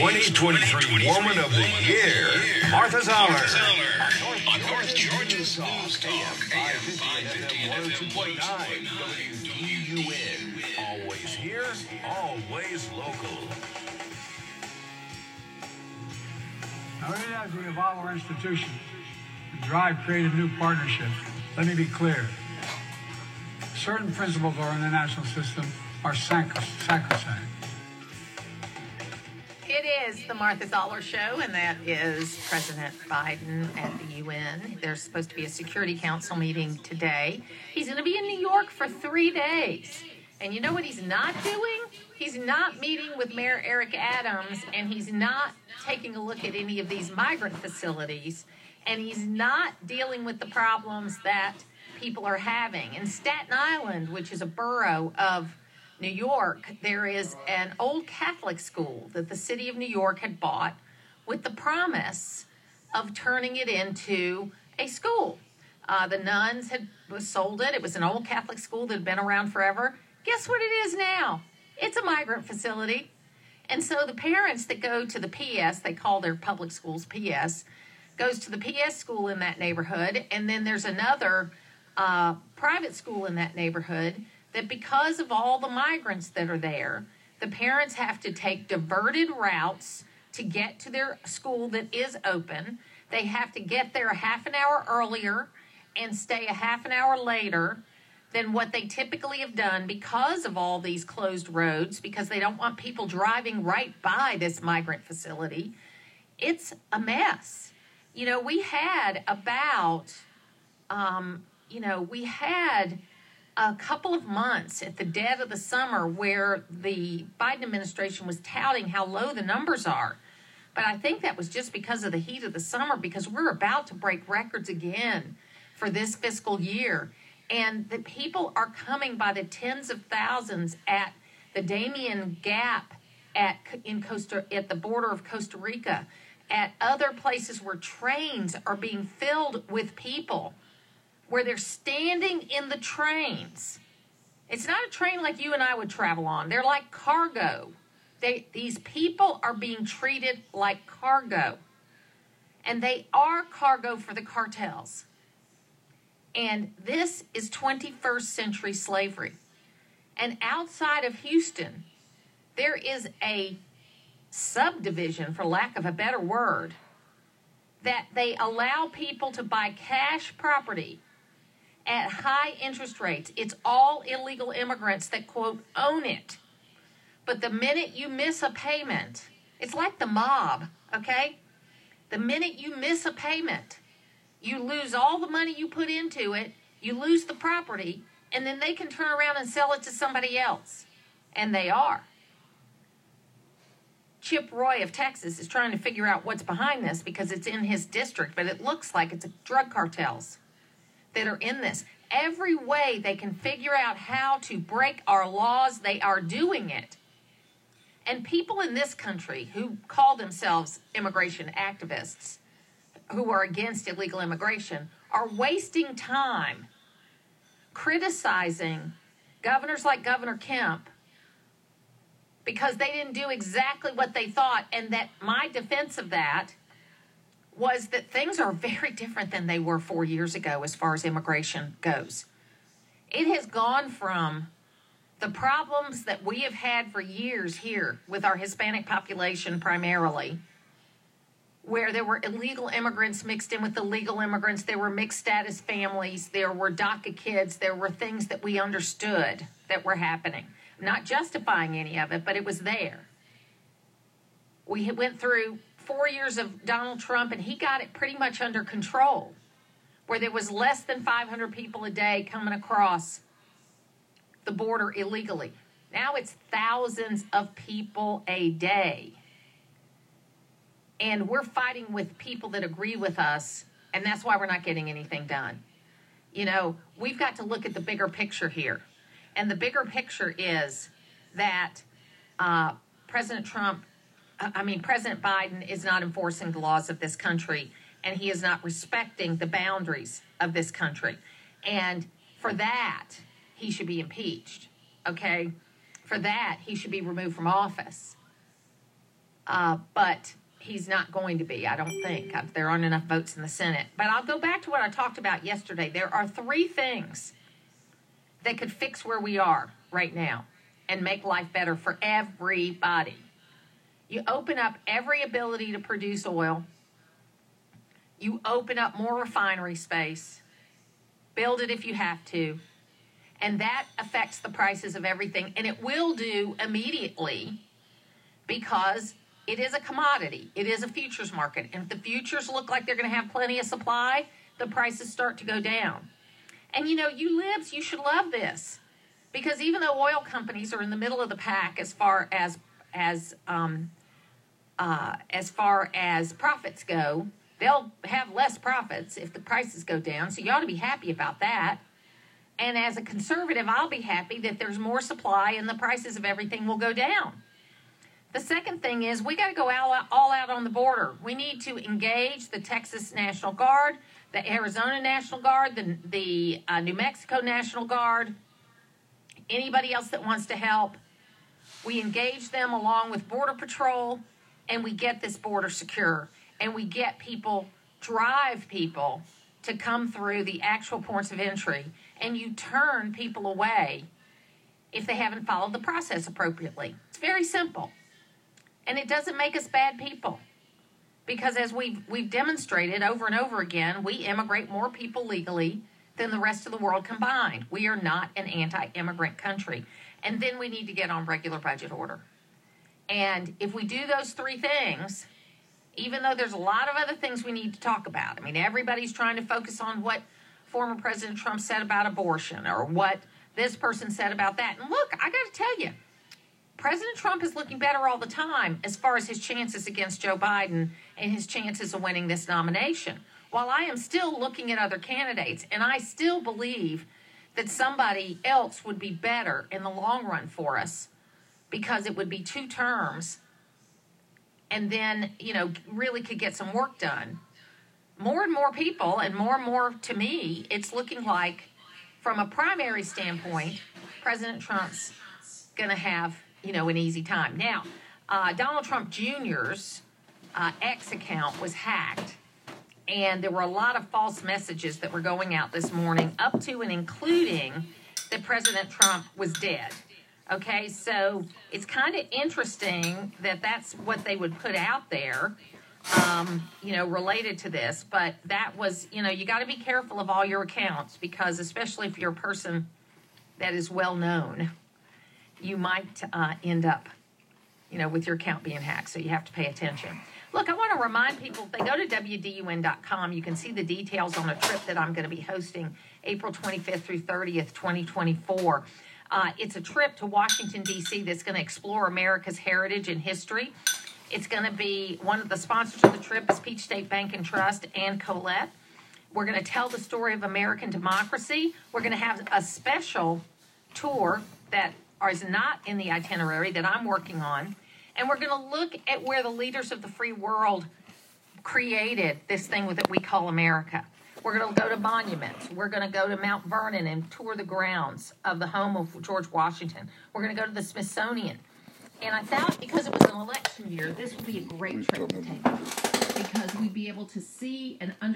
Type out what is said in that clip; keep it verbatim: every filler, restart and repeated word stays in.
twenty twenty-three Woman of the Year, Martha Zoller. On North Georgia's News Talk, A M five fifty and F M one oh two point nine W U N. Always here, always local. Now, even as we evolve our institution and drive creative new partnerships, let me be clear. Certain principles of our international system are sacrosanct. It is the Martha Zoller Show, and that is President Biden at the U N. There's supposed to be a Security Council meeting today. He's going to be in New York for three days. And you know what he's not doing? He's not meeting with Mayor Eric Adams, and he's not taking a look at any of these migrant facilities, and he's not dealing with the problems that people are having. In Staten Island, which is a borough of New York, there is an old Catholic school that the city of New York had bought with the promise of turning it into a school. Uh, the nuns had sold it. It was an old Catholic school that had been around forever. Guess what it is now? It's a migrant facility. And so the parents that go to the P S, they call their public schools P S, goes to the P S school in that neighborhood, and then there's another uh, private school in that neighborhood that because of all the migrants that are there, the parents have to take diverted routes to get to their school that is open. They have to get there a half an hour earlier and stay a half an hour later than what they typically have done because of all these closed roads, because they don't want people driving right by this migrant facility. It's a mess. You know, we had about, um, you know, we had a couple of months at the dead of the summer where the Biden administration was touting how low the numbers are. But I think that was just because of the heat of the summer, because we're about to break records again for this fiscal year. And the people are coming by the tens of thousands at the Damien Gap at in Costa at the border of Costa Rica, at other places where trains are being filled with people, where they're standing in the trains. It's not a train like you and I would travel on. They're like cargo. They, these people are being treated like cargo. And they are cargo for the cartels. And this is twenty-first century slavery. And outside of Houston, there is a subdivision, for lack of a better word, that they allow people to buy cash property at high interest rates. It's all illegal immigrants that, quote, own it. But the minute you miss a payment, it's like the mob, okay? The minute you miss a payment, you lose all the money you put into it, you lose the property, and then they can turn around and sell it to somebody else. And they are. Chip Roy of Texas is trying to figure out what's behind this because it's in his district, but it looks like it's drug cartels that are in this. Every way they can figure out how to break our laws, they are doing it. And people in this country who call themselves immigration activists, who are against illegal immigration, are wasting time criticizing governors like Governor Kemp because they didn't do exactly what they thought. And that my defense of that was that things are very different than they were four years ago as far as immigration goes. It has gone from the problems that we have had for years here with our Hispanic population primarily, where there were illegal immigrants mixed in with the legal immigrants, there were mixed status families, there were DACA kids, there were things that we understood that were happening. I'm not justifying any of it, but it was there. We went through four years of Donald Trump, and he got it pretty much under control, where there was less than five hundred people a day coming across the border illegally. Now it's thousands of people a day. And we're fighting with people that agree with us, and that's why we're not getting anything done. You know, we've got to look at the bigger picture here. And the bigger picture is that uh, President Trump, I mean, President Biden is not enforcing the laws of this country, and he is not respecting the boundaries of this country. And for that, he should be impeached, okay? For that, he should be removed from office. Uh, but he's not going to be, I don't think. There aren't enough votes in the Senate. But I'll go back to what I talked about yesterday. There are three things that could fix where we are right now and make life better for everybody. You open up every ability to produce oil. You open up more refinery space. Build it if you have to. And that affects the prices of everything. And it will do immediately because it is a commodity. It is a futures market. And if the futures look like they're going to have plenty of supply, the prices start to go down. And, you know, you libs, you should love this. Because even though oil companies are in the middle of the pack as far as as um, uh, as far as profits go, they'll have less profits if the prices go down. So you ought to be happy about that. And as a conservative, I'll be happy that there's more supply and the prices of everything will go down. The second thing is we got to go all out, all out on the border. We need to engage the Texas National Guard, the Arizona National Guard, the, the uh, New Mexico National Guard, anybody else that wants to help. We engage them along with Border Patrol, and we get this border secure. And we get people, drive people to come through the actual ports of entry. And you turn people away if they haven't followed the process appropriately. It's very simple. And it doesn't make us bad people. Because as we've, we've demonstrated over and over again, we immigrate more people legally than the rest of the world combined. We are not an anti-immigrant country. And then we need to get on regular budget order. And if we do those three things, even though there's a lot of other things we need to talk about. I mean, everybody's trying to focus on what former President Trump said about abortion or what this person said about that. And look, I got to tell you, President Trump is looking better all the time as far as his chances against Joe Biden and his chances of winning this nomination. While I am still looking at other candidates, and I still believe that somebody else would be better in the long run for us because it would be two terms and then, you know, really could get some work done. More and more people, and more and more to me, it's looking like, from a primary standpoint, President Trump's going to have, you know, an easy time. Now, uh, Donald Trump Junior's uh, X account was hacked, and there were a lot of false messages that were going out this morning, up to and including that President Trump was dead. Okay, so it's kind of interesting that that's what they would put out there, um, you know, related to this. But that was, you know, you got to be careful of all your accounts because especially if you're a person that is well known, you might uh, end up, you know, with your account being hacked. So you have to pay attention. Look, I want to remind people, if they go to W D U N dot com, you can see the details on a trip that I'm going to be hosting April twenty-fifth through thirtieth, twenty twenty-four. Uh, it's a trip to Washington, D C that's going to explore America's heritage and history. It's going to be, one of the sponsors of the trip is Peach State Bank and Trust and Colette. We're going to tell the story of American democracy. We're going to have a special tour that is not in the itinerary that I'm working on. And we're going to look at where the leaders of the free world created this thing that we call America. We're going to go to monuments. We're going to go to Mount Vernon and tour the grounds of the home of George Washington. We're going to go to the Smithsonian. And I thought because it was an election year, this would be a great trip to take because we'd be able to see and understand